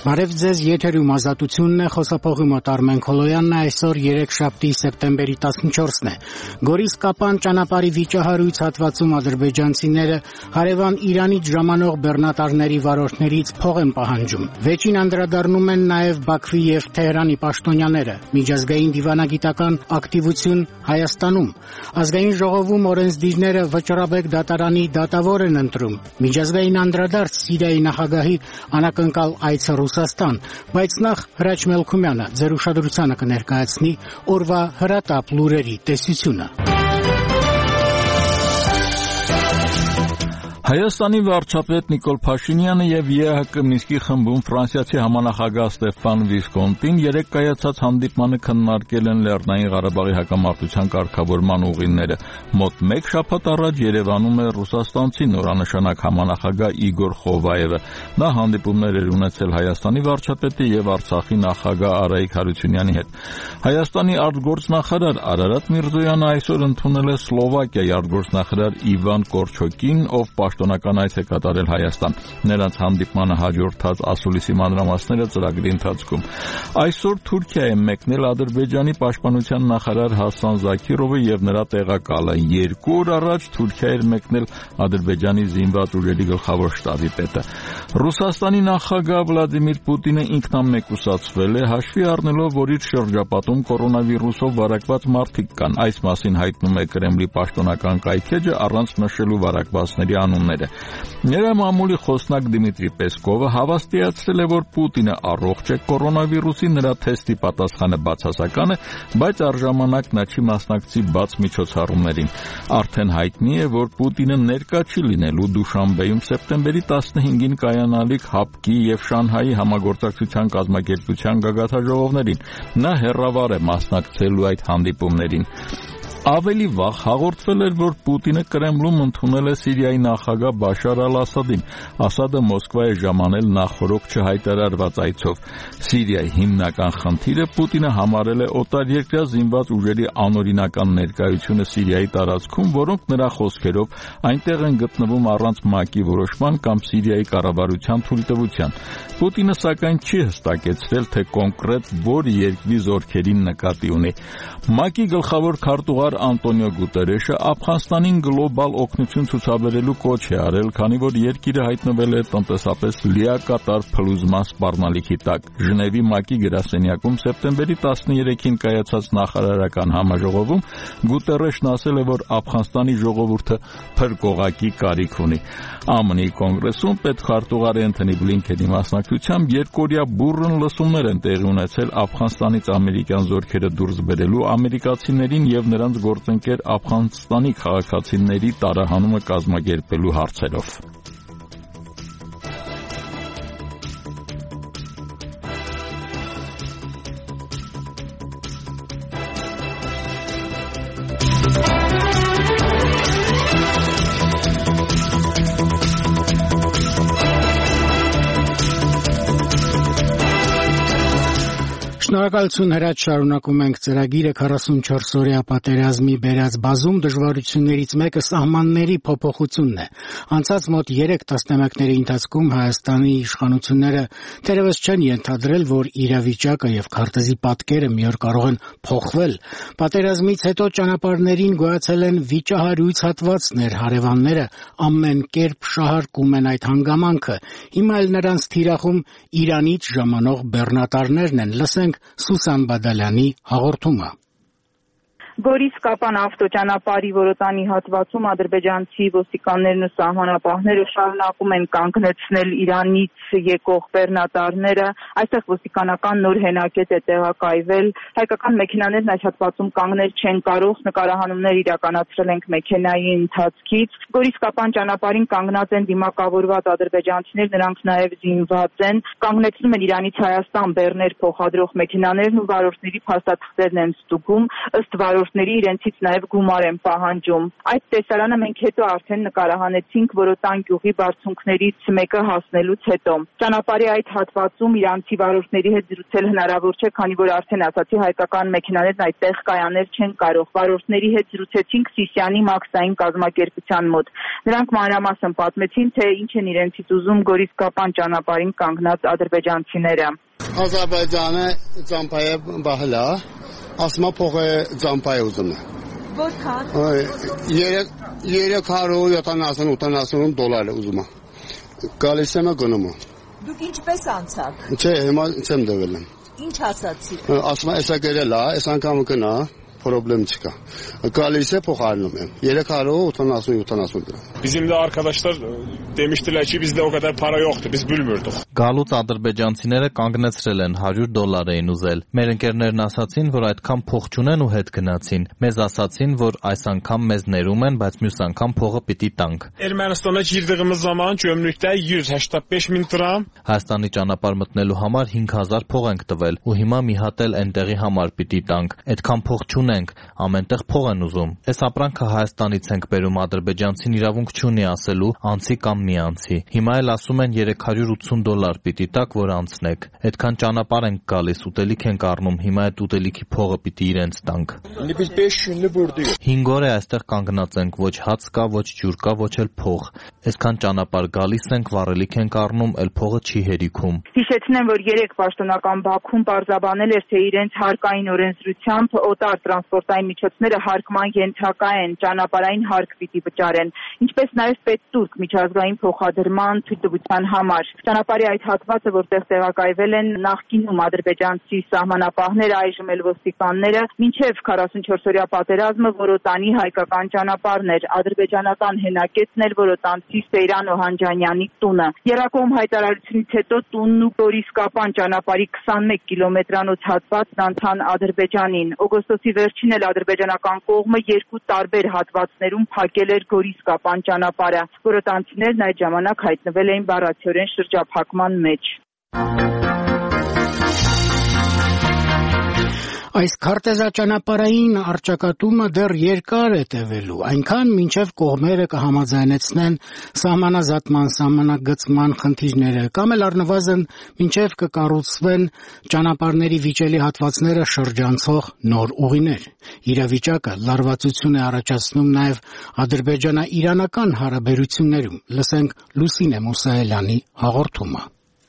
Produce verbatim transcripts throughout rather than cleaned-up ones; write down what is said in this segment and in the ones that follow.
Բարև ձեզ, եթերում ազատությունն է, խոսափողի մոտ Արմեն Քոլոյանն է, այսօր երեքշաբթի սեպտեմբերի տասնչորսն է։ Գորիս Կապան ճանապարհի վիճահարույց հատվածում ադրբեջանցիները հարևան Իրանից ժամանող բեռնատարների վարորդներից փող են պահանջում։ Վեճին անդրադառնում են նաև Բաքվի եւ Թեհրանի պաշտոնյաները։ Միջազգային դիվանագիտական ակտիվություն Հայաստանում։ Ազգային ժողովում օրենսդիրները Վճռաբեկ դատարանի դատավոր են ընտրում։ Միջազգային անդրադարձ Սիրիայի նախագահի անակնկալ այցը Ռուսաստան, բայց նախ Հրաչ Մելքումյանը ձեր ուշադրությանը կներկայացնի օրվա հրատապ լուրերի տեսությունը։ Հայաստանի վարչապետ Նիկոլ Փաշինյանը եւ ԵԱՀԿ Մինսկի խմբում ֆրանսիացի համանախագահ Ստեֆան Վիսկոնտին երեկ կայացած հանդիպմանը քննարկել են Լեռնային Ղարաբաղի հակամարտության կարգավորման ուղիները։ Մոտ մեկ շաբաթ առաջ Երևանում է ռուսաստանցի նորանշանակ համանախագահ Իգոր Խովայևը։ Նա հանդիպումներ էր ունեցել Հայաստանի վարչապետի եւ Արցախի նախագահ Արայիկ Հարությունյանի հետ։ Հայաստանի արտգործնախարար Արարատ Միրզոյանը այսօր ընդունել է Սլովակիայի արտգործնախարար Իվան Կորչոկին, ով պաշտոնական այց է կատարել Հայաստան։ Նրանց հանդիպմանը հաջորդած ասուլիսի մանրամասները ծրագրի ընթացքում։ Այսօր Թուրքիա է մեկնել Ադրբեջանի պաշտպանության նախարար Հասան Զաքիրովը եւ նրա տեղակալը։ Երկու օր առաջ Թուրքիա էր մեկնել Ադրբեջանի զինված ուժերի գլխավոր շտաբի պետը։ Ռուսաստանի նախագահ Վլադիմիր Պուտինը ինքնամեկուսացվել է, հաշվի առնելով, որ իր շրջապատում կորոնավիրուսով վարակված մարդիկ կան։ Այս մասին հայտնում է Կրեմլի պաշտոնական կայքեջը առանց նշելու վարակվածների անունները։ Նրա մամուլի խոսնակ Դիմիտրի Պեսկովը հավաստիացրել է, որ Պուտինը առողջ է կորոնավիրուսի, նրա թեստի պատասխանը բացասական է, բայց առժամանակ նա չի մասնակցի բաց միջոցառումներին։ Արդեն հայտնի է, որ Պուտինը ներկա չի լինելու Դուշանբեում սեպտեմբերի տասնհինգին կայանալիք ՀԱՊԿ-ի եւ Շանհայի համագործակցության կազմակերպության գագաթնաժողովներին։ Նա հեռավար է մասնակցելու այդ հանդիպումներին։ Ավելի վաղ հաղորդվել էր, որ Պուտինը Կրեմլում ընդունել է Սիրիայի նախագահ Բաշար Ալ-Ասադին։ Ասադը Մոսկվա է ժամանել նախորոք չհայտարարված այցով։ Սիրիայի հիմնական խնդիրը Պուտինը համարել է օտարերկրյա զինված ուժերի անօրինական ներկայությունը Սիրիայի տարածքում, որոնք նրա խոսքերով այնտեղ են գտնվում առանց ՄԱԿ-ի որոշման կամ Սիրիայի կառավարության թույլտվության։ Պուտինը սակայն չի հստակեցրել, թե կոնկրետ որ երկրի զորքերին նկատի ունի։ ՄԱԿ-ի գլխավոր քարտուղար Անտոնիո Գուտերեշը Աֆղանստանին գլոբալ օգնություն ցուցաբերելու կոչ է արել, քանի որ երկիրը հայտնվել է տնտեսապես լիակատար փլուզման սպառնալիքի տակ։ Ժնևի ՄԱԿ-ի գրասենյակում սեպտեմբերի տասներեքին կայացած նախարարական համաժողովում Գուտերեշն ասել է, որ Աֆղանստանի ժողովուրդը փրկողակի կարիք ունի։ ԱՄՆ-ի կոնգրեսում պետքարտուղար Էնթոնի Բլինքենի մասնակցությամբ երկօրյա բուռն լսումներ են տեղի ունեցել Աֆղանստանից ամերիկյան զորքերը դուրս բերելու, ամերիկացիներին եւ նրանց գործընկեր Աֆղանստանի քաղաքացիների տարահանումը կազմակերպելու հարցերով։ Շնորհակալություն Հրաչ, շարունակում ենք ծրագիրը քառասունչորս օրյա պատերազմի բերած բազում դժվարություններից մեկը սահմանների փոփոխությունն է։ Անցած մոտ երեք տասնամյակների ընթացքում Հայաստանի իշխանությունները թերևս չեն ենթադրել, որ իրավիճակը եւ քարտեզի պատկերը մի օր կարող են փոխվել։ Պատերազմից հետո ճանապարհներին գոյացել են վիճահարույց հատվածներ, հարևանները ամեն կերպ շահարկում են այդ հանգամանքը։ Հիմա էլ նրանց թիրախում Իրանից ժամանող բեռնատարներն են։ Լսենք Սուսան Բադալյանի հաղորդումը։ Գորիս Կապան ավտոճանապարհի Որոտանի հատվածում ադրբեջանցի ոստիկաններն ու սահմանապահները շարունակում են կանգնեցնել Իրանից եկող բեռնատարները։ Այստեղ ոստիկանական նոր հենակետ է տեղակայվել։ Հայկական մեքենաներն այս հատվածում կանգնել չեն կարող, նկարահանումներ իրականացրել ենք մեքենայի ընթացքից։ Գորիս Կապան ճանապարհին կանգնած են դիմակավորված ադրբեջանցիներ, նրանք նաև զինված են։ Կանգնեցնում են Իրանից Հայաստան բեռներ փոխադրող մեքենաներն ու վարորդների փաստաթղթերն են ստուգում։ Ըստ վարորդ վարորդների իրենցից նաև գումար են պահանջում։ Այդ տեսարանը մենք հետո արդեն նկարահանեցինք Որոտան գյուղի բարձունքներից մեկը հասնելուց հետո։ Ճանապարհի այդ հատվածում իրանցի վարորդների հետ զրուցել հնարավոր չէ, քանի որ արդեն ասացի հայկական մեքենաներն այդտեղ կայանել չեն կարող։ Վարորդների հետ զրուցեցինք Սիսիանի մաքսային կազմակերպության մոտ։ Նրանք մանրամասն պատմեցին, թե ինչ են իրենցից ուզում Գորիս-Կապան ճանապարհին կանգնած ադրբեջանցիները։ Ադրբեջանը ճամփայ բահլա, ասմա փողը ճամփայ ուզում է։ Որքան։ երեք հարյուր յոթանասուն դոլար ուզում է։ Գալիս եմ գնում։ Դուք ինչպես անցաք։ Չէ, հիմա չեմ դվել։ Ինչ ասացիք։ Ասма էսա գերել է, այս անգամ կնա, problem չկա։ Գալիս է փոխարինում եմ։ երեք հարյուր ութանասուն յոթանասուն դրամ։ Bizim de arkadaşlar demiştiler ki bizde o kadar para yoktu, biz bilmiyorduk. Գալուց ադրբեջանցիները կանգնեցրել են հարյուր դոլար էին ուզել։ Մեր ընկերներն ասացին, որ այդքան փող չունեն ու հետ գնացին։ Մեզ ասացին, որ այս անգամ մեզ ներում են, բայց մյուս անգամ փողը պիտի տանք։ Ermənistana girdiğimiz zaman gömrükdə yüz ογδόντα πέντε min dram. Հայաստանի ճանապարհ մտնելու համար հինգ հազար փող ենք տվել ու հիմա մի հատ էլ այնտեղի համար պիտի տանք։ Այդքան փող չունենք, ամենտեղ փող են ուզում։ Այս ապրանքը Հայաստանից ենք բերում, ադրբեջանցին իրավունք չունի ասելու անցի կամ մի անցի։ Հիմա էլ ասում են երեք հարյուր ութսուն դոլար պիտի տաք, որ անցնեք։ Այդքան ճանապարհ ենք գալիս, ուտելիք ենք առնում, հիմա այդ ուտելիքի փողը պիտի իրենց տանք։ Biz beş günlük buradayız. հինգ օր է այստեղ կանգնած ենք, ոչ հաց կա, ոչ ջուր կա, ոչ էլ փող։ Այսքան ճանապարհ գալիս ենք, վառելիք ենք առնում, էլ փողը չի հերիքում։ Հիշեցնեմ, որ երեք պաշտոնական Բաքուն պարզաբանել էր, թե իրենց հարկային օրենսդրությամբ օտար տրանսպորտային միջոցները հարկման ենթակա են, ճանապարհային հարկ պիտի վճարեն, ինչպես նաև պետ-տուրք միջազգային փոխադրման թույլտվության համար։ Ճանապարհի այդ հատվածը, որտեղ տեղակայվել են նախկինում ադրբեջանցի սահմանապահները, այժմ էլ ոստիկանները, մինչև քառասունչորսօրյա պատերազմը Որոտանի հայկական ճանապարհն էր, ադրբեջանական հենակետն էր Որոտանցի Սեյրան Օհանջանյանի տունը։ Եռակողմ հայտարարությունից հետո տունն ու Գորիս-Կապան ճանապարհի քսանմեկ կիլոմետրանոց հատվածն անցան Ադրբեջանին։ Օգոստոսի վերջին էլ ադրբեջանական կողմը երկու տարբեր հատվածներում փակել էր Գորիս-Կապան ճանապարհը։ Որոտանցիներն այդ ժամանակ հայտնվել էին բառացիորեն շրջափակման մեջ։ Այս քարտեզաճանապարհային առճակատումը դեռ երկար է տևելու, այնքան մինչև կողմերը կհամաձայնեցնեն սահմանազատման, սահմանագծման խնդիրները, կամ էլ առնվազն մինչև կկառուցվեն ճանապարհների վիճելի հատվածները շրջանցող նոր ուղիներ։ Իրավիճակը լարվածություն է առաջացնում նաև ադրբեջանա-իրանական հարաբերություններում։ Լսենք Լուսինե Մուսայելյանի հաղորդումը։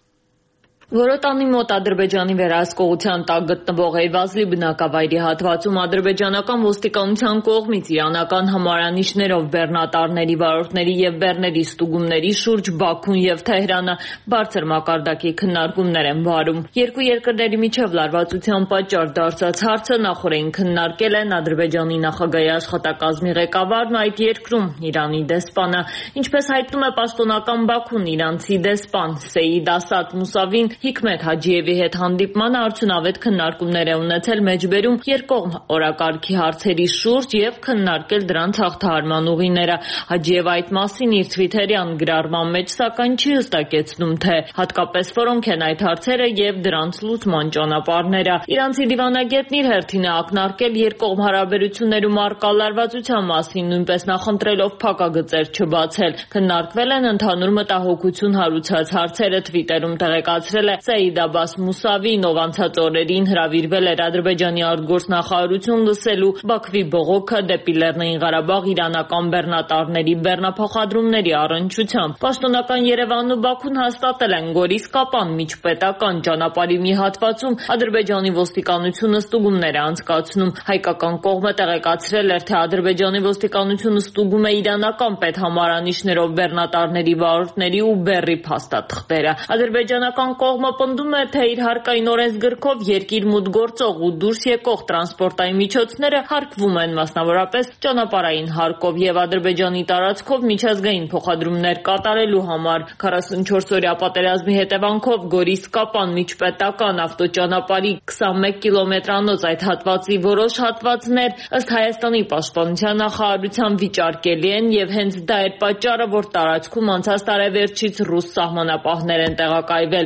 Որոտանի մոտ Ադրբեջանի վերահսկողության տակ գտնվող Էյվազլի բնակավայրի հատվածում ադրբեջանական ոստիկանության կողմից իրանական համարանիշներով բեռնատարների, վարորդների և բեռների ստուգումների շուրջ Բաքուն և Թեհրանը բարձր մակարդակի քննարկումներ են վարում։ Երկու երկրների միջև լարվածության պատճառ դարձած հարցը նախօրեն քննարկել են Ադրբեջանի նախագահի աշխատակազմի ղեկավարն ու այդ երկրում Իրանի դեսպանը։ Ինչպես հայտնում է պաշտոնական Բաքուն, իրանցի դեսպան Սեյիդ Ասադ Մուսավին Հիկմետ Հաջիևի հետ հանդիպմանը արդյունավետ քննարկումներ է ունեցել մեջբերում երկկողմ օրակարգի հարցերի շուրջ եւ քննարկել դրանց հաղթահարման ուղիները։ Հաջիևը այդ մասին իր Twitter-յան գրառման մեջ սակայն չի հստակեցնում, թե հատկապես որոնք են այդ հարցերը եւ դրանց լուծման ճանապարհները։ Իրանցի դիվանագետն իր հերթին է ակնարկել երկկողմ հարաբերություններում առկա լարվածության մասին, նույնպես նախընտրելով փակագծեր չբացել։ Քննարկվել են ընդհանուր մտահոգություն հարուցած հարցերը, Twitter-ում տեղեկացրել Սեյիդ Աբաս Մուսավին, ով անցած օրերին հրավիրվել էր Ադրբեջանի արտգործնախարարություն լսելու Բաքվի բողոքը դեպի Լեռնային Ղարաբաղ իրանական բեռնատարների բեռնափոխադրումների առնչությամբ։ Պաշտոնական Երևանն ու Բաքուն հաստատել են Գորիս-Կապան միջպետական ճանապարհի մի հատվածում Ադրբեջանի ոստիկանությունը ստուգումներ է անցկացնում։ Հայկական կողմը տեղեկացրել էր, թե Ադրբեջանի ոստիկանությունը ստուգում է իրանական պետհամարանիշներով բեռնատարների, վարորդների ու բեռի փաստաթղթերը։ Ադրբեջանական կողմը պնդում է, թե իր հարկային օրենսգրքով երկիր մուտք գործող ու դուրս եկող տրանսպորտային միջոցները հարկվում են մասնավորապես ճանապարհային հարկով եւ Ադրբեջանի տարածքով միջազգային փոխադրումներ կատարելու համար։ քառասունչորսօրյա պատերազմի հետևանքով Գորիս-Կապան միջպետական ավտոճանապարհի քսանմեկ կիլոմետրանոց այդ հատվածի որոշ հատվածներ ըստ Հայաստանի պաշտպանության նախարարության վիճարկելի են եւ հենց դա էր պատճառը, որ տարածքում անցած տարեվերջից ռուս սահմանապահներ են տեղակայվել։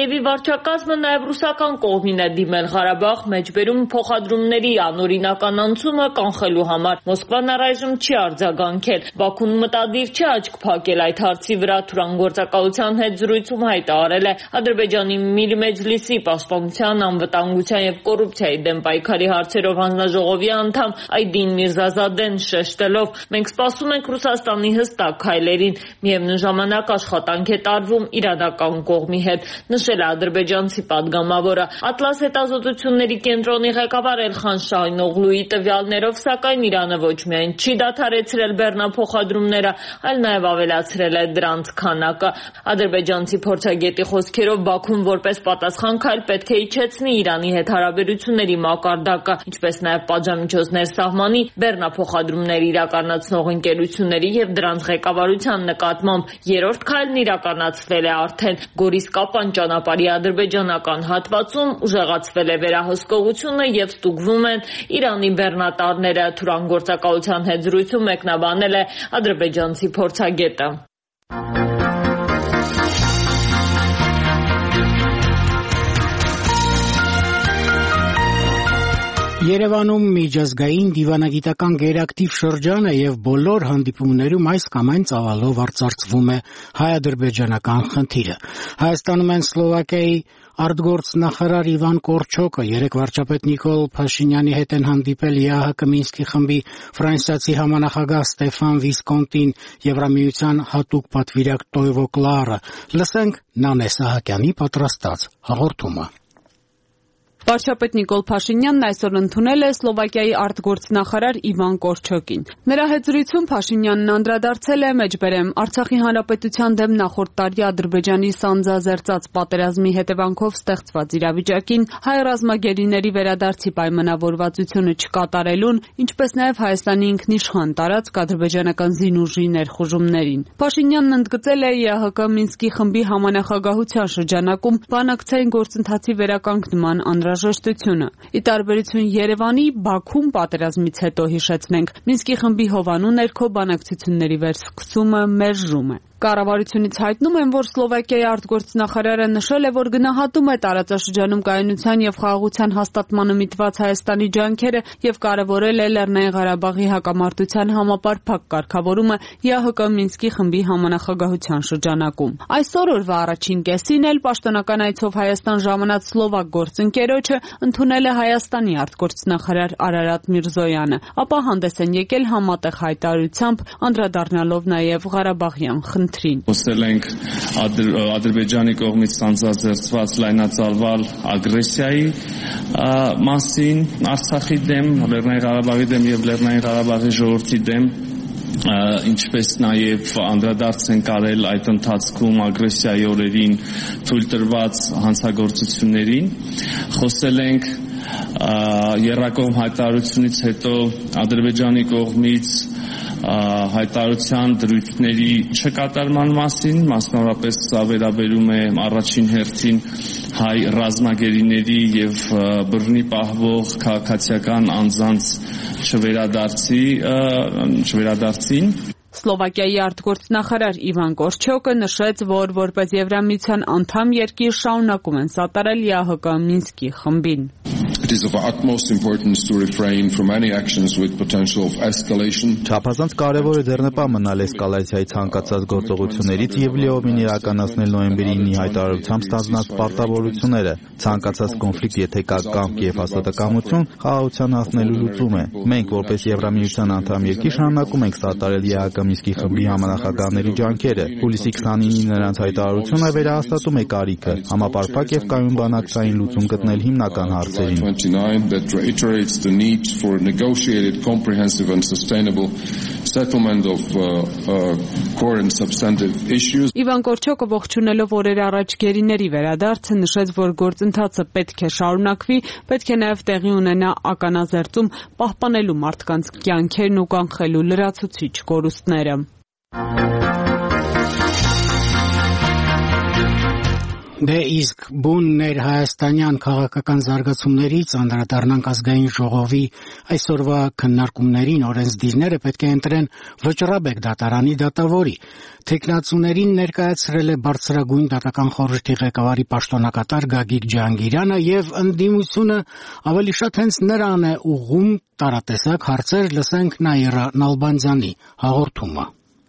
Կիևի վարչակազմը նաև ռուսական կողմին է դիմել Ղարաբաղ մեջբերում փոխադրումների անօրինական անցումը կանխելու համար։ Մոսկվան առայժմ չի արձագանքել։ Բաքուն մտադիր չի աչք փակել այդ հարցի վրա, թուրանգործակալության հետ զրույցում հայտարարել է Ադրբեջանի Միր Մեջլիսի պաշտպանության, անվտանգության եւ կոռուպցիայի դեմ պայքարի հարցերով հանձնաժողովի անդամ Այդին Միրզազադեն շեշտելով. «Մենք սպասում ենք Ռուսաստանի հստակ քայլերին, միևնույն ժամանակ աշխատանք է տարվում իրանական կողմի հետ», նշել է ադրբեջանցի падգամավորը։ Ատլաս հետազոտությունների կենտրոնի ղեկավար Էլխան Շահինօղլուի տվյալներով, սակայն Իրանը ոչ միայն չի դադարեցրել բեռնափոխադրումները, այլ նաև ավելացրել է դրանց քանակը։ Ադրբեջանցի փորձագետի խոսքերով Բաքուն որպես պատասխան քայլ պետք է իջեցնի Իրանի հետ հարաբերությունների մակարդակը, ինչպես նաև պատժամիջոցներ սահմանի բեռնափոխադրումներ իրականացնող ընկերությունների եւ դրանց ղեկավարության նկատմամբ։ Երրորդ քայլն իրականացվել է արդեն։ Գորիս-Կապան ճանապարհի ադրբեջանական հատվածում ուժեղացվել է վերահսկողությունը եւ ստուգվում են Իրանի բեռնատարները, թուրանգործակալության հետ զրույցում մեկնաբանել է ադրբեջանցի փորձագետը։ Երևանում միջազգային դիվանագիտական գերակտիվ շրջան է եւ բոլոր հանդիպումներում այս կամ այն ծավալով արծարծվում է հայ-ադրբեջանական խնդիրը։ Հայաստանում են Սլովակիայի արտգործնախարար Իվան Կորչոկը, երեկ վարչապետ Նիկոլ Փաշինյանի հետ են հանդիպել ԵԱՀԿ Մինսկի խմբի ֆրանսիացի համանախագահ Ստեֆան Վիսկոնտին, Եվրամիության հատուկ պատվիրակ Տոյվո Կլարը։ Լսենք Նանե Սահակյանի պատրաստած հաղորդումը։ Վարչապետ Նիկոլ Փաշինյանն այսօր ընդունել է Սլովակիայի արտգործնախարար Իվան Կորչոկին։ Նրա հետ զրույցում Փաշինյանն անդրադարձել է մեջբերեմ Արցախի հանրապետության դեմ նախորդ տարի Ադրբեջանի սանձազերծած պատերազմի հետևանքով ստեղծված իրավիճակին, հայ ռազմագերիների վերադարձի պայմանավորվածությունը չկատարելուն, ինչպես նաև Հայաստանի ինքնիշխան տարածք ադրբեջանական զինուժի ներխուժումներին։ Փաշինյանն ընդգծել է ԵԱՀԿ Մինսկի խմբի համանախագահության շրջանակում բանակցային գործընթացի վերականգնման անհրաժեշտությունը։ Ի տարբերություն Երևանի, Բաքվում պատերազմից հետո, հիշեցնենք, Մինսկի խմբի հովանու ներքո բանակցությունների վերսկսումը մերժում է։ Կառավարությունից հայտնում են, որ Սլովակիայի արտգործնախարարը նշել է, որ գնահատում է տարածաշրջանում կայունության եւ խաղաղության հաստատմանը միտված Հայաստանի ջանքերը եւ կարեւորել է Լեռնային Ղարաբաղի հակամարտության համապարփակ կարգավորումը ԵԱՀԿ Մինսկի խմբի համանախագահության շրջանակում։ Այսօր օրվա առաջին կեսին էլ պաշտոնական այցով Հայաստան ժամանած սլովակ գործընկերոջը ընդունել է Հայաստանի արտգործնախարար Արարատ Միրզոյանը, ապա հանդես են եկել համատեղ հայտարարությամբ, անդրադառնալով նաեւ Ղարաբաղյան խնդրին։ Խոսել ենք Ադրբեջանի կողմից սանձազերծված լայնածավալ ագրեսիայի մասին Արցախի դեմ, Լեռնային Ղարաբաղի դեմ եւ Լեռնային Ղարաբաղի ժողովրդի դեմ, ինչպես նաև անդրադարձ են կարել այդ ընթացքում ագրեսիայի օրերին թույլ տրված հանցագործություններին։ Խոսել ենք եռակողմ հայտարարությունից հետո Ադրբեջանի կողմից հայտարարության դրույթների չկատարման մասին, մասնավորապես սա վերաբերում է առաջին հերթին հայ ռազմագերիների եւ բռնի պահվող քաղաքացիական անձանց չվերադարձի չվերադարձին։ Սլովակիայի արտգործնախարար Իվան Կորչոկը նշեց, որ որպես Եվրամիության անդամ երկիր շարունակում են սատարել ԵԱՀԿ Մինսկի խմբին։ It is of utmost importance to refrain from any actions with potential of escalation. Չափազանց կարևոր է ձեռնպահ մնալ էսկալացիայի ցանկացած գործողություններից եւ լիովին իրականացնել նոյեմբերի ինի հայտարարությամբ ստանձնած պարտավորությունները։ Ցանկացած կոնֆլիկտ, եթե կա կամք եւ հաստատակամություն, խաղաղության հասնելու լուծում է։ Մենք որպես Եվրամիության անդամ երկիր շարունակում ենք սատարել ԵԱՀԿ Մինսկի խմբի համանախագահների ջանքերը։ Հուլիսի քսանինին նրանց հայտարարությունը վերահաստատում է կարիքը համապարփակ եւ կայուն բանակցային լուծում գտնել հիմնական հարցերին։ That reiterates the need for a negotiated, comprehensive and sustainable settlement of uh, uh, core and substantive issues. Իվան Կորչոկը ողջունելով օրեր առաջ գերիների վերադարձը նշեց, որ գործընթացը պետք է շարունակվի, պետք է նաև տեղի ունենա ականազերծում, պահպանելու մարդկանց կյանքերն ու կանխելու լրացուցիչ կորուստները։ Դե իսկ բուն ներհայաստանյան քաղաքական զարգացումներից անդրադառնանք ազգային ժողովի այսօրվա քննարկումներին օրենսդիրները պետք է ընտրեն Վճռաբեկ դատարանի դատավորի։ Թեկնածուներին ներկայացրել է բարձրագույն դատական խորհրդի ղեկավարի պաշտոնակատար Գագիկ Ջհանգիրյանը եւ ընդդիմությունը ավելի շատ հենց նրան է ուղղում տարատեսակ հարցեր, լսենք Նաիրա Նալբանդյանի հաղորդումը։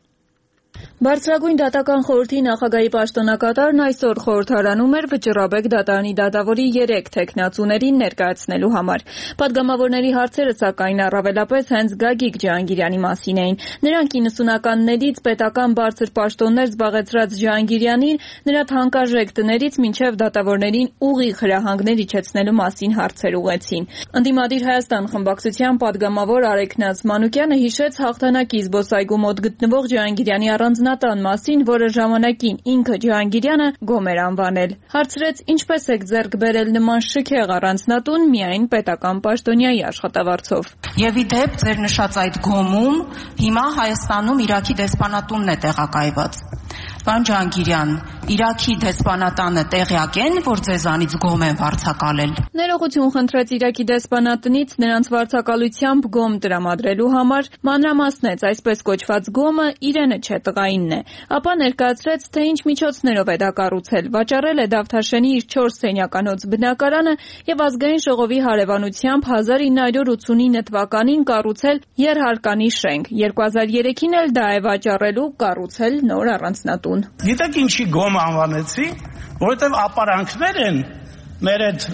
Բարձրագույն դատական խորհրդի նախագահի պաշտոնակատարն այսօր խորհրդարանում էր Վճռաբեկ դատարանի դատավորի երեք թեկնածուներին ներկայացնելու համար։ Պատգամավորների հարցերը սակայն առավելապես հենց Գագիկ Ջհանգիրյանի մասին էին։ Նրանք իննսունականներից պետական բարձր պաշտոններ զբաղեցրած Ջհանգիրյանին նրա թանկարժեք տներից մինչև դատավորներին ուղիղ հրահանգներ իջեցնելու մասին հարցեր ուղղեցին։ Ընդդիմադիր Հայաստան խմբակցության պատգամավոր Արեգ Նացմանուկյանը հիշեց հաղթանակի զբոսայգու մոտ գտնվող Ջհանգիրյանի առանձնատան մասին, որը ժամանակին ինքը Ջհանգիրյանը գոմ էր անվանել։ Հարցրեց, ինչպես եք ձեռք բերել նման շքեղ առանձնատուն միայն պետական պաշտոնյայի աշխատավարձով։ Եվ ի դեպ ձեր նշած այդ գոմում հիմա Հայաստանում Իրաքի դեսպանատունն է տեղակայված։ Պարոն Ջհանգիրյան, Իրաքի դեսպանատանը տեղյակ են, որ ձեզանից գոմ են վարձակալել։ Ներողություն խնդրեց Իրաքի դեսպանատնից նրանց վարձակալությամբ գոմ տրամադրելու համար, մանրամասնեց այսպես կոչված գոմը իրենը չէ, տղայինն է։ Ապա ներկայացրեց, թե ինչ միջոցներով է դա կառուցել։ Վաճառել է Դավթաշենի իր չորս սենյականոց բնակարանը եւ ազգային ժողովի հարևանությամբ հազար ինը հարյուր ութսունինը թվականին կառուցել երհարկանի շենք։ երկու հազար երեքին էլ դա է վաճառելու կառուցել նոր առանձնատուն։ Գիտեք ինչի գոմ անվանեցի, որովհետև ապարանքներ են մեր այդ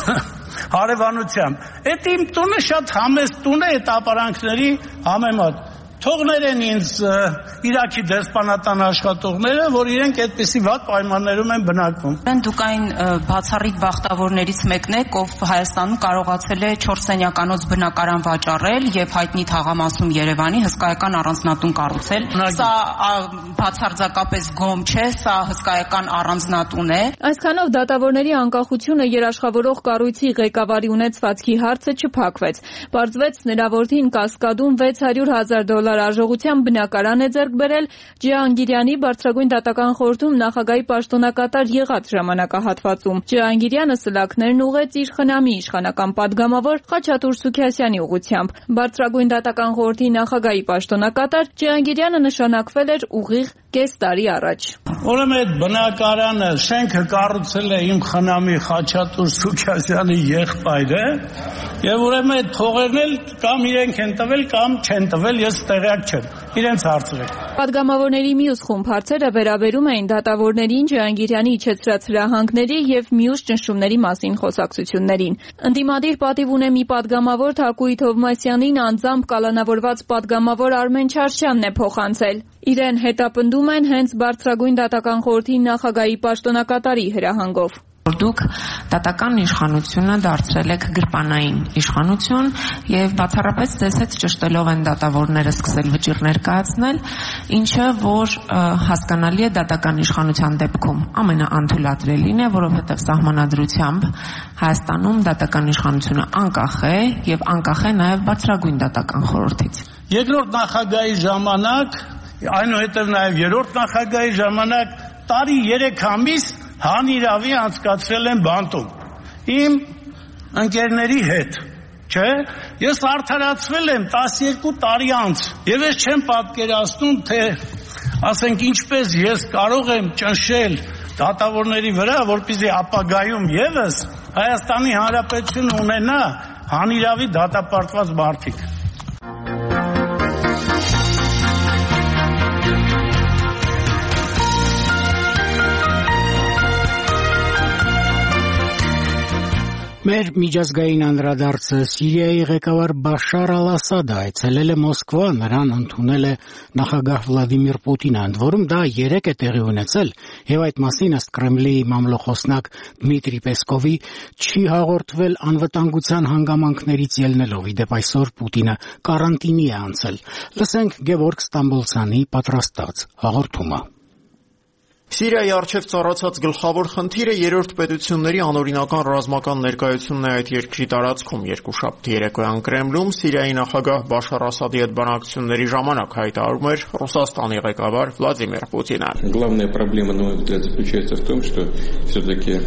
հարևանությամբ։ Այդ իմ տունը շատ համեստ տուն է այդ ապարանքների համեմատ։ Թողներեն ինձ Իրաքի դեսպանատան աշխատողները, որ իրենք այդպիսի վատ պայմաններում են բնակվում։ Դուք այն բացառիկ բախտավորներից մեկն եք, ով Հայաստանում կարողացել է չորս սենյականոց բնակարան վաճառել եւ հայտնի թաղամասում Երևանի հսկայական առանձնատուն կառուցել։ Սա բացարձակապես գոմ չէ, սա հսկայական առանձնատուն է։ Այսքանով դատավորների անկախությունը երաշխավորող կառույցի ղեկավարի ունեցվածքի հարցը չփակվեց։ Պարզվեց նրա որդին Կասկադում վեց հարյուր հազար դոլար արժողությամբ բնակարան է ձեռք բերել Ջհանգիրյանի բարձրագույն դատական խորհրդում նախագահի պաշտոնակատար եղած ժամանակահատվածում։ Ջհանգիրյանը սլաքներն ուղղեց իր խնամի իշխանական պատգամավոր Խաչատուր Սուքիասյանի ուղղությամբ։ Բարձրագույն դատական խորհրդի նախագահի պաշտոնակատար Ջհանգիրյանը նշանակվել էր ուղիղ կես տարի առաջ։ Ուրեմն այդ բնակարանը շենքը կառուցել է իմ խնամի Խաչատուր Սուքիասյանի եղբայրը, եւ ուրեմն այդ փողերն էլ կամ իրենք են տվել, կամ չեն տվել, ես տեղյակ չեմ։ Իրենց հարցրեք։ Պատգամավորների մյուս խումբ հարցերը վերաբերում էին դատավորներին Ջհանգիրյանի իջեցրած հրահանգների եւ մյուս ճնշումների մասին խոսակցություններին։ Ընդդիմադիր պատիվ ունե մի պատգամավոր Թակուի Թովմասյանին անձամբ կալանավորված պատգամավոր Արմեն Չարշյանն է փոխանցել։ Իրեն հետապնդում են հենց բարձրագույն դատական խորհրդի նախագահի պաշտոնակատարի հրահանգով։ Դուք դատական իշխանությունը դարձրել եք գրպանային իշխանություն եւ բացառապես ձեզ հետ ճշտելով են դատավորները սկսել վճիռներ կայացնել, ինչը որ հասկանալի է դատական իշխանության դեպքում ամենաանթույլատրելին է, որովհետեւ սահմանադրությամբ Հայաստանում դատական իշխանությունը անկախ է եւ անկախ է նաեւ բարձրագույն դատական խորհրդից։ Երկրորդ նախագահի ժամանակ, այնուհետև նաեւ երրորդ նախագահի ժամանակ տարի երեք ամիս հանիրավի անցկացրել են բանտում իմ ընկերների հետ, չէ, ես արդարացվել եմ տասներկու տարի անց եւ ես չեմ պատկերացնում, թե ասենք ինչպես ես կարող եմ ճնշել դատավորների վրա, որպեսզի ապագայում եւս Հայաստանի Հանրապետություն ունենա հանիրավի դատապարտված մարդիկ։ Մեր միջազգային անդրադարձը Սիրիայի ղեկավար Բաշար Ալ-Ասադը այցելել է Մոսկվա, նրան ընդունել է նախագահ Վլադիմիր Պուտինը, ընդ որում դա երեկ է տեղի ունեցել, եւ այդ մասին ըստ Կրեմլի մամլոխոսնակ Դմիտրի Պեսկովի չի հաղորդվել անվտանգության հանգամանքներից ելնելով, իդեպ այսօր Պուտինը կարանտինի է անցել։ Լսենք Գևորգ Ստամբոլցյանի պատրաստած հաղորդումը։ Սիրիայի առջև ծառացած գլխավոր խնդիրը երրորդ պետությունների անօրինական ռազմական ներկայությունն է այդ երկրի տարածքում։ Երկուշաբթի երեկոյան Կրեմլում Սիրիայի նախագահ Բաշար Ասադի հետ բանակցությունների ժամանակ հայտարարում էր Ռուսաստանի ղեկավար Վլադիմիր Պուտինը։ Главная проблема, на мой взгляд, заключается в том, что все-таки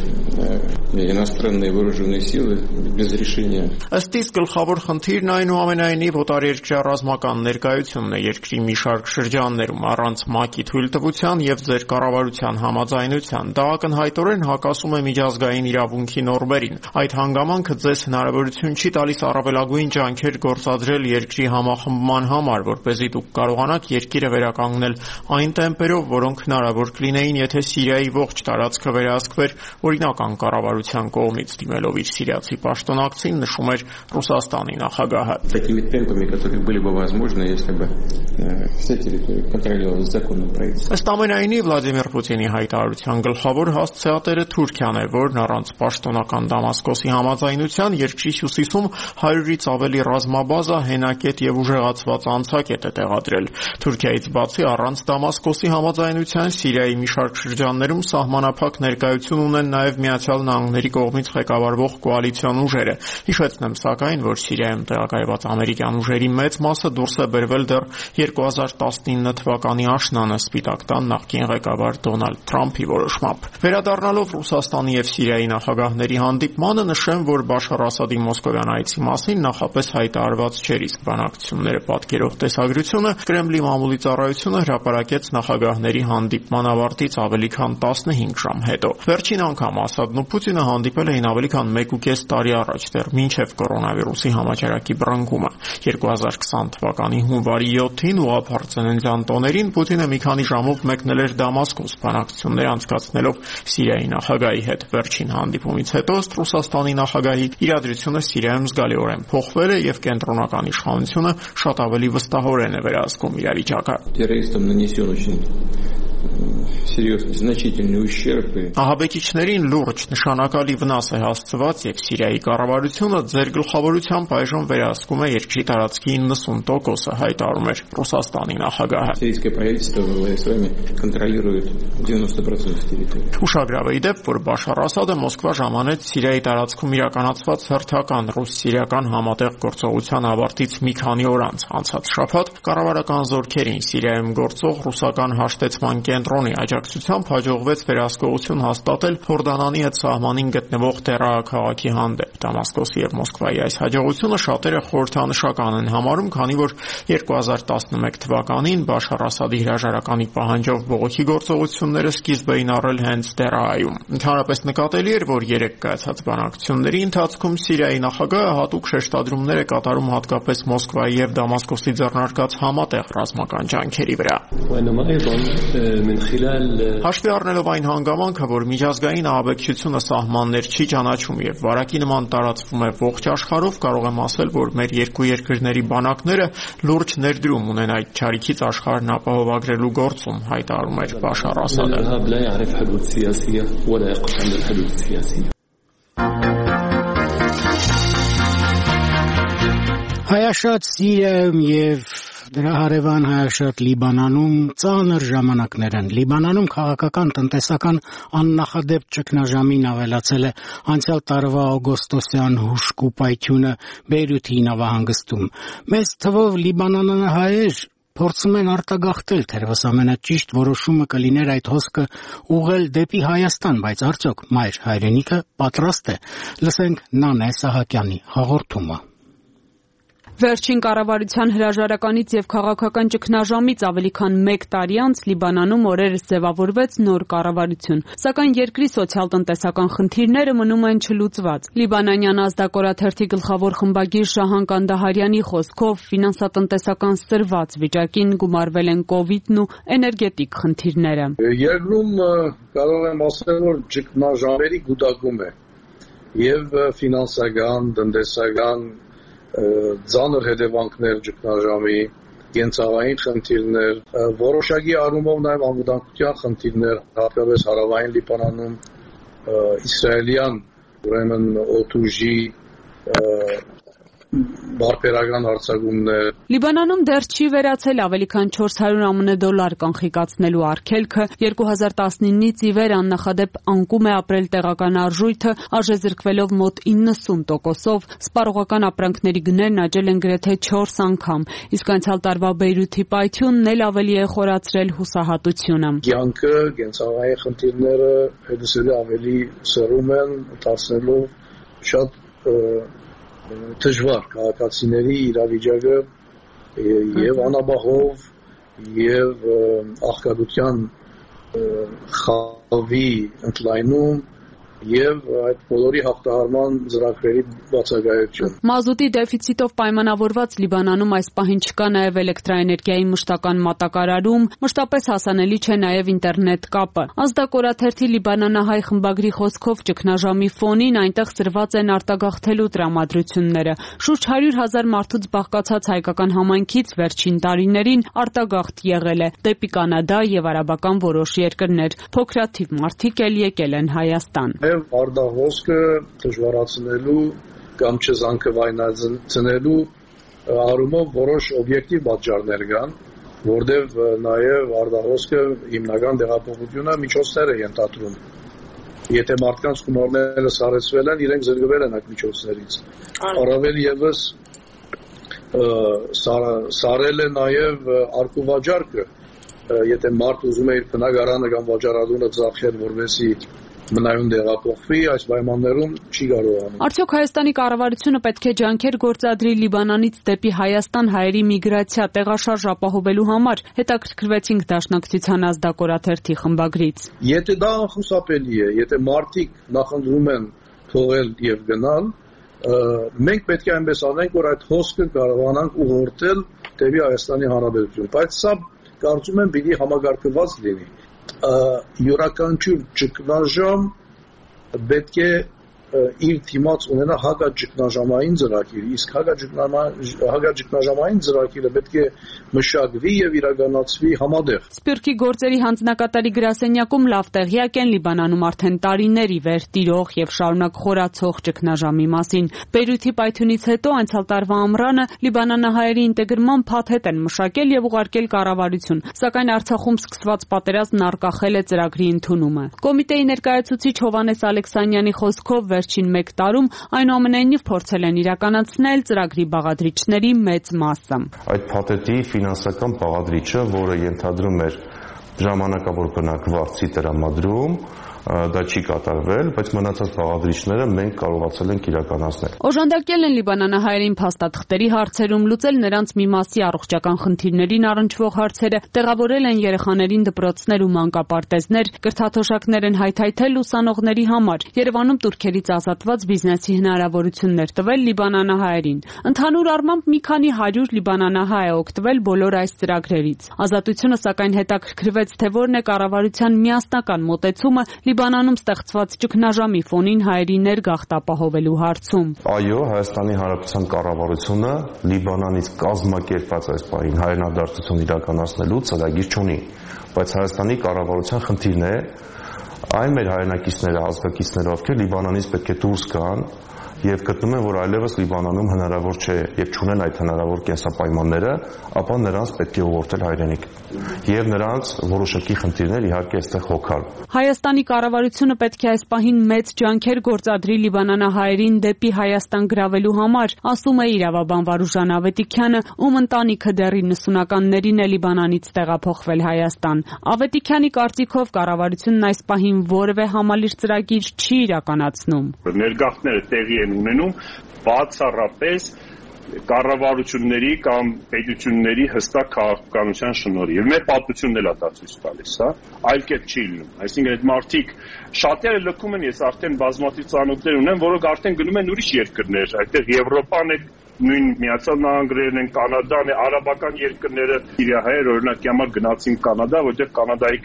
иностранные вооруженные силы без решения. Ըստ իս գլխավոր խնդիրն այնուամենայնիվ օտարերկրյա ռազմական ներկայությունն է երկրի մի շարք շրջաններում առանց ՄԱԿ-ի թույլտվության եւ ձեր կառավարության համաձայնության։ Դա ակնհայտորեն հակասում է միջազգային իրավունքի նորմերին։ Այդ հանգամանքը ձեզ հնարավորություն չի տալիս առավելագույն ջանքեր գործադրել երկրի համախմբման համար, որպեսզի դուք կարողանաք երկիրը վերականգնել այն տեմպերով, որոնք հնարավոր կլինեին, եթե Սիրիայի ողջ տարածքը վերահսկվեր օրինական կառավարության կողմից, դիմելով իր սիրիացի պաշտոնակցին, նշում էր Ռուսաստանի նախագահը։ Такими темпами, которые были бы возможны, если бы вся территория контролировалась законным правительством. Ըստ ամենայնի Վլադիմիր Պուտինի հայտարարության գլխավոր հասցեատերը Թուրքիան է, որն առանց պաշտոնական Դամասկոսի համաձայնության երկրի հյուսիսում հարյուրից ավելի ռազմաբազա, հենակետ եւ ուժեղացված անցակետ է տեղադրել։ Թուրքիայից բացի առանց Դամասկոսի համաձայնության Սիրիայի մի շարք շրջաններում սահմանափակ ներկայություն ունեն նաեւ Միացյալ Նահանգների կողմից ղեկավարվող կոալիցիոն ուժերը։ Հիշեցնեմ սակայն, որ Սիրիայում տեղակայված ամերիկյան ուժերի մեծ մասը դուրս է բերվել դեռ երկու հազար տասնինը թվականի աշնանը Սպիտակ տան նախկին ղեկավար Դոնալդ Թրամփի որոշմամբ։ Վերադառնալով Ռուսաստանի եւ Սիրիայի նախագահների հանդիպմանը, նշեմ, որ Բաշար Ասադի մոսկովյան այցի մասին նախապես հայտարարված չէր, իսկ բանակցությունները պատկերող տեսագրությունը Կրեմլի մամուլի ծառայությունը հրապարակեց նախագահների հանդիպման ավարտից ավելի քան տասնհինգ ժամ հետո։ Վերջին անգամ Ասադն ու Պուտինը հանդիպել էին ավելի քան մեկ ու կես տարի առաջ, դեռ մինչև կորոնավիրուսի համաճարակի բռնկումը։ երկու հազար քսան թվականի հունվարի յոթին ուղղափառ ծննդյան տոներին Պուտինը մի քանի ժամով մեկնել էր Դամասկոս բանակցություններ անցկացնելով Սիրիայի նախագահի հետ։ Վերջին հանդիպումից հետո ըստ Ռուսաստանի նախագահի իրադրությունը Սիրիայում զգալիորեն փոխվել է եւ կենտրոնական իշխանությունը շատ ավելի վստահորեն է վերահսկում իրավիճակը։ Террористам нанесен очень серьезный, значительный ущерб. Ահաբեկիչներին լուրջ նշանակալի վնաս է հասցված եւ Սիրիայի կառավարությունը ձեր գլխավորությամբ այժմ վերահսկում է երկրի տարածքի իննսուն տոկոսը, հայտարարում էր Ռուսաստանի նախագահը։ Сирийское правительство с вами контролирует девяносто процентов территории. Ուշագրավ է դեպ, որ Բաշար Ասադը Մոսկվա ժամանեց Սիրիայի տարածքում իրականացված հերթական ռուս-սիրիական համատեղ գործողության ավարտից մի քանի օր անց անցած շաբաթ կառավարական զորքերին Սիրիայում գործող ռուսական հաշտեցման կենտրոնի աջակցությամբ հաջողվեց վերահսկողություն հաստատել Հորդանանի հետ սահմանին գտնվող Դերա քաղաքի հանդեպ։ Դամասկոսի եւ Մոսկվայի այս հաջողությունը շատերը խորհրդանշական են համարում, քանի որ երկու հազար տասնմեկ թվականին Բաշար Ասադի հրաժարականի պահանջով բողոքի գործողությունները սկիզբ էին առել հենց Դերայում։ Ընդհանրապես նկատելի էր, որ երեք կայացած բանակցությունների ընթացքում Սիրիայի նախագահը հատուկ շեշտադրումներ է կատարում հատկապես Մոսկվայի եւ Դամասկոսի ձեռնարկած համատեղ ռազմական ջանքերի վրա։ Հաշվի առնելով այն հանգամանքը, որ միջազգային ահաբեկչությունը սահմաններ չի ճանաչում եւ վարակի նման տարածվում է ողջ աշխարհով, կարող եմ ասել, որ մեր երկու երկրների բանակները լուրջ ներդրում ունեն այդ ճարիքից աշխարհն ապահովագրելու գործում, հայտարարում էր Բաշար Ասադը։ Հայաշատ Սիրիայում եւ դրա հարևան հայաշատ Լիբանանում ծանր ժամանակներ են։ Լիբանանում քաղաքական տնտեսական աննախադեպ ճգնաժամին ավելացել է անցյալ տարվա օգոստոսյան հուժկու պայթյունը Բեյրութի նավահանգստում։ Մեծ թվով լիբանանահայեր փորձում են արտագաղթել, թերևս ամենաճիշտ որոշումը կլիներ այդ հոսքը ուղղել դեպի Հայաստան, բայց արդյոք մայր հայրենիքը պատրաստ է։ Լսենք Նանե Սահակյանի հաղորդումը։ Վերջին կառավարության հրաժարականից եւ քաղաքական ճգնաժամից ավելի քան մեկ տարի անց Լիբանանում օրերս ձևավորվեց նոր կառավարություն, սակայն երկրի սոցիալ-տնտեսական խնդիրները մնում են չլուծված։ Լիբանանյան ազդակորաթերթի գլխավոր խմբագիր Շահան Կանդահարյանի խոսքով ֆինանսատնտեսական սրված վիճակին գումարվել են կովիդն ու էներգետիկ խնդիրները։ Երկրում կարող եմ ասել, որ ճգնաժամերի գուտակում է եւ ֆինանսական, տնտեսական ծանր հետևանքներ ճգնաժամի, կենցաղային խնդիրներ, որոշակի առումով նաև անվտանգության խնդիրներ, հատկապես հարավային Լիբանանում, իսրայելյան, ուրեմն օդուժի բարբերական արձակումներ։ Լիբանանում դեռ չի վերացել ավելի քան չորս հարյուր ԱՄՆ դոլար կանխիկացնելու արգելքը, երկու հազար տասնինից ի վեր աննախադեպ անկում է ապրել տեղական արժույթը, արժեզրկվելով մոտ իննսուն տոկոսով, սպառողական ապրանքների գներն աճել են գրեթե չորս անգամ, իսկ անցյալ տարվա Բեյրութի պայթյունն էլ ավելի է խորացրել հուսահատությունը։ Կյանքը, կենցաղային խնդիրները հետսել ավելի սրում են, դարձնելով շատ դժվար քաղաքացիների իրավիճակը եւ անաբահով եւ աղքատության խավի ընդլայնում եւ այդ բոլորի հաղթահարման ծրագրերի բացակայություն։ Մազուտի դեֆիցիտով պայմանավորված Լիբանանում այս պահին չկա նաեւ էլեկտրաէներգիայի մշտական մատակարարում, մշտապես հասանելի չէ նաեւ ինտերնետ կապը։ Ազդակորաթերթի Լիբանանահայ խմբագրի խոսքով ճգնաժամի ֆոնին այնտեղ սրված են արտագաղթելու տրամադրությունները։ Շուրջ հարյուր հազար մարդուց բաղկացած հայկական համայնքից վերջին տարիներին արտագաղթ եղել է դեպի Կանադա եւ արաբական որոշ երկրներ։ Փոքրաթիվ մարդիկ էլ եկել են Հայաստան։ Արդահոսքը դժվարացնելու կամ չզանգվայնացնելու առումով որոշ օբյեկտիվ պատճառներ կան, որտեղ նաև արդահոսքը հիմնական դեղափոխությունը միջոցներ է ենթադրում։ Եթե մարդկանց գումարները սարեցվել են, իրենք զրկվել են այդ միջոցներից։ Առավել եւս սարել է նաև արկուվաճառքը, եթե մարդ ուզում է իր բնակարանը կամ վաճառատունը ծախել, որովհետեւ մնայուն դեղափոխվի, այս պայմաններում չի կարողանում։ Արդյոք Հայաստանի կառավարությունը պետք է ջանքեր գործադրի Լիբանանից դեպի Հայաստան հայերի միգրացիա տեղաշարժ ապահովելու համար, հետաքրքրվեցինք Դաշնակցության ազդակորաթերթի խմբագրից։ Եթե դա անխուսափելի է, եթե մարդիկ նախընտրում են թողել եւ գնալ, մենք պետք է այնպես անենք, որ այդ հոսքը կարողանանք ուղղորդել դեպի Հայաստանի Հանրապետություն, բայց սա կարծում եմ պիտի համագարկված լինի։ Յուրաքանչյուր ճգնաժամ պետք է իր դիմաց ունենա հակաճգնաժամային ծրագիր, իսկ հակաճգնաժամային ծրագիրը պետք է մշակվի եւ իրականացվի համատեղ։ Սպիրկի գործերի հանձնակատարի գրասենյակում լավ տեղյակ են Լիբանանում արդեն տարիներ ի վեր տիրող եւ շարունակ խորացող ճգնաժամի մասին։ Բեյրութի պայթյունից հետո անցյալ տարվա ամռանը լիբանանահայերի ինտեգրման փաթեթ են մշակել եւ ուղարկել կառավարություն, սակայն Արցախում սկսված պատերազմն արգախել է ծրագրի ընդունումը։ Կոմիտեի ներկայացուցիչ Հովհաննես Ալեքսանյանի խոսքով վերջին մեկ տարում այնուամենայնիվ փորձել են իրականացնել ծրագրի բաղադրիչների մեծ մասը։ Այդ փաթեթի ֆինանսական բաղադրիչը, որը ենթադրում էր ժամանակավոր բնակվածի տրամադրում, դա չի կատարվել, բայց մնացած բաղադրիչները մենք կարողացել ենք իրականացնել։ Օժանդակել են լիբանանահայերին փաստաթղթերի հարցերում, լուծել նրանց մի մասի առողջական խնդիրներին առնչվող հարցերը, տեղավորել են երեխաներին դպրոցներ ու մանկապարտեզներ, կրթաթոշակներ են հայթայթել ուսանողների համար, Երևանում տուրքերից ազատված բիզնեսի հնարավորություններ տվել լիբանանահայերին։ Ընդհանուր առմամբ մի քանի հարյուր լիբանանահայ է օգտվել բոլոր այս ծրագրերից։ Ազատությունը սակայն հետաքրքրվեց, թե որն է կառավարության միասնական մոտեցումը Լիբանանում ստեղծված ճգնաժամի ֆոնին հայերի ներգաղթ ապահովելու հարցում։ Այո, Հայաստանի Հանրապետության կառավարությունը Լիբանանից կազմակերպած այս պահին հայրենադարձություն իրականացնելու ծրագիր չունի, բայց Հայաստանի կառավարության խնդիրն է այն մեր հայրենակիցները, ազգակիցները, ովքեր Լիբանանից պետք է դուրս գան եւ գտնում են, որ այլևս Լիբանանում հնարավոր չէ եւ չունեն այդ հնարավոր կենսապայմանները, ապա նրանց պետք է ուղղորդել հայրենիք։ Եվ նրանց որոշակի խնդիրներ իհարկե այստեղ հոգալ։ Հայաստանի կառավարությունը պետք է այս պահին մեծ ջանքեր գործադրի լիբանանահայերին դեպի Հայաստան գրավելու համար, ասում է իրավաբան Վարուժան Ավետիքյանը, ում ընտանիքը դեռ իննսունականներին է Լիբանանից տեղափոխվել Հայաստան։ Ավետիքյանի կարծիքով կառավարությունն այս պահին որևէ համալիր ծրագիր չի իրականացնում։ Ներգաղթները տեղի են ունենում բացառապես կառավարությունների կամ պետությունների հստակ քաղաքականության շնորհիվ։ Եվ մեր պատմությունն էլ է դա ցույց տալիս, հա, այլ կերպ չի լինում։ Այսինքն այդ մարդիկ շատերը լքում են, ես արդեն բազմաթիվ ծանոթներ ունեմ, որոնք արդեն գնում են ուրիշ երկրներ, այդտեղ Եվրոպան է, նույն Միացյալ Նահանգներն են, Կանադան է, արաբական երկրները, Սիրիահայեր օրինակի համար գնացին Կանադա, որտեղ Կանադայի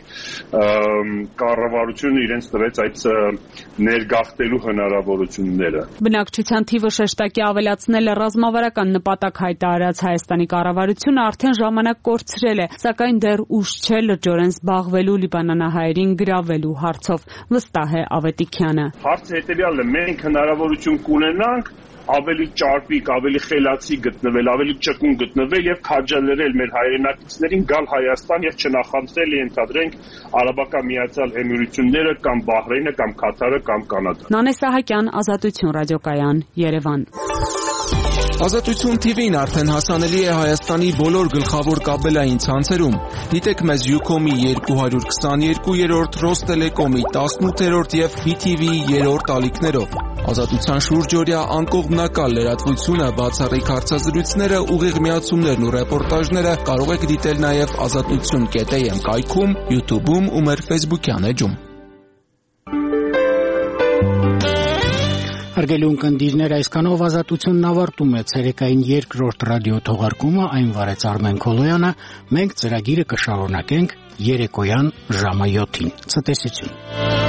կառավարությունը իրենց տվեց այդ ներգաղթելու հնարավորությունները։ Բնակչության թիվը շեշտակի ավելացնելը ռազմավարական նպատակ հայտարարած Հայաստանի կառավարությունը արդեն ժամանակ կորցրել է, սակայն դեռ ուշ չէ լրջորեն զբաղվելու լիբանանահայերին գրավելու հարցով, վստահ է Ավետիքյանը։ Հարցը հետևյալն է, մենք հնարավորություն կունենանք ավելի ճարպիկ, ավելի խելացի գտնվել, ավելի ճկուն գտնվել եւ քաջալերել մեր հայրենակիցներին գալ Հայաստան եւ չնախընտրել ենթադրենք Արաբական Միացյալ Էմիրությունները կամ Բահրեյնը կամ Կատարը կամ Կանադան։ Նանե Սահակյան, Ազատություն ռադիոկայան, Երևան։ Ազատություն թիվին արդեն հասանելի է Հայաստանի բոլոր գլխավոր կաբելային ցանցերում։ Դիտեք մեզ Յուքոմի երկու հարյուր քսաներկուերորդ, Ռոստելեկոմի տասնութերորդ եւ բի թի վիի երրորդ ալիքներով։ Ազատության շուրջօրյա անկողմնակալ լրատվությունը, բացառիկ հարցազրույցները, ուղիղ միացումներն ու ռեպորտաժները կարող եք դիտել նաեւ ազատություն կետ էյ էմ կայքում, YouTube-ում ու մեր Facebook-յան էջում։ Հարգելի ունկնդիրներ, այսքանով Ազատությունն ավարտում է ցերեկային երկրորդ ռադիո թողարկումը, այն վարեց Արմեն Քոլոյանը, մենք ծրագիրը կշարունակենք երեկոյան ժամը յոթին։ Ցտեսություն։